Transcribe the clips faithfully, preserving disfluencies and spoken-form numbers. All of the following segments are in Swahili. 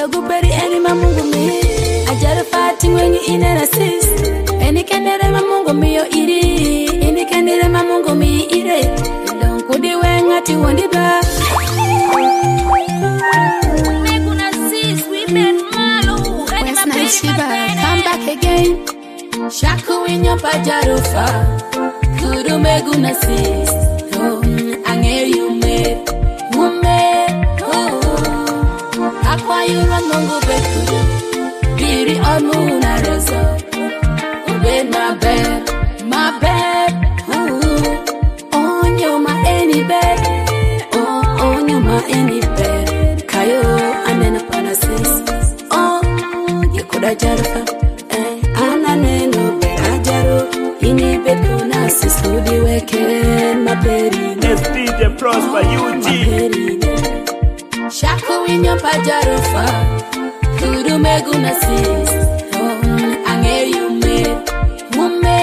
guperi eni mamungu mi ajara fighting when you in an assist eni kendere mamungu mi yo iri eni kendere mamungu mi ire don't go the way ngati wondi ba we gonna assist we made malo eni ma Shiba come back again shaku in your pajarufa kudu me gonna assist oh ange you made Akwa yura mungu beku Biri on muna rezo Ube my bed, my bed Ooh. On you my any bed Oh, on you my any bed Kayo anena panasis Oh, you coulda jarufa Eh, ananeno bed ajaru Ini bed kuna sis Udi weken my bedi S D J Prosper U G Shaku in your pajarufa Kudu meguna sis Oh, ange you made Mume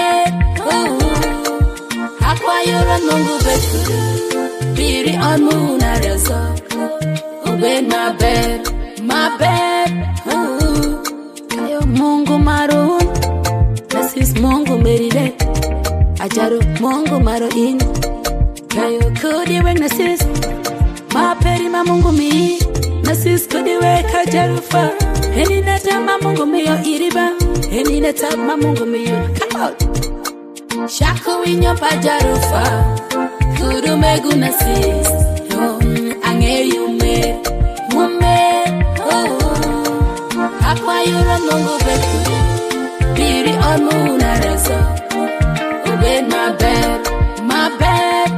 Oh, Akwa yura mungu beku Biri on muna rezo Ube my bed My bed Oh, Kayo mungu maroon Nasis mungu meride Ajaru mungu maro in Kayo kudi weng nasis Maperi mamungu mi Nasis kudi weka jarufa Heni neta mamungu mi yo iriba Heni neta mamungu mi yo Come out Shaku inyo pa jarufa Kudu megu nasis Oh, ange you made Mume Oh, Akwa yura mungu beku Biri on muna rezo Ube my bed My bed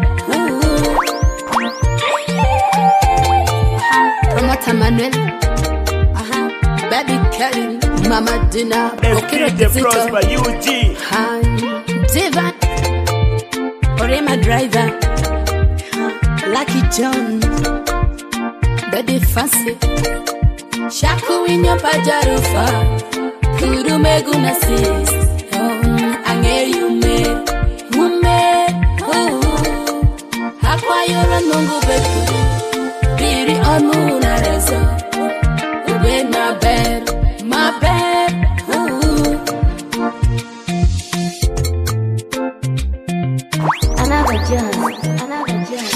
Manuel, aha, baby Kelly, Mama Dina, Okiro the Prosper U G, hi, Divan, Orema Driver, Lucky John, Baby Fancy, Shaku in your pajarufa, Kudu meguna sis, oh, ange you made, Mume, oh, Akwa yura mungu beku, Biri on muna rezo Ube my bed, my bed Ooh. Another jazz, another jazz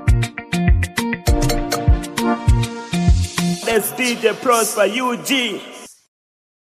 S D J Prosper U G.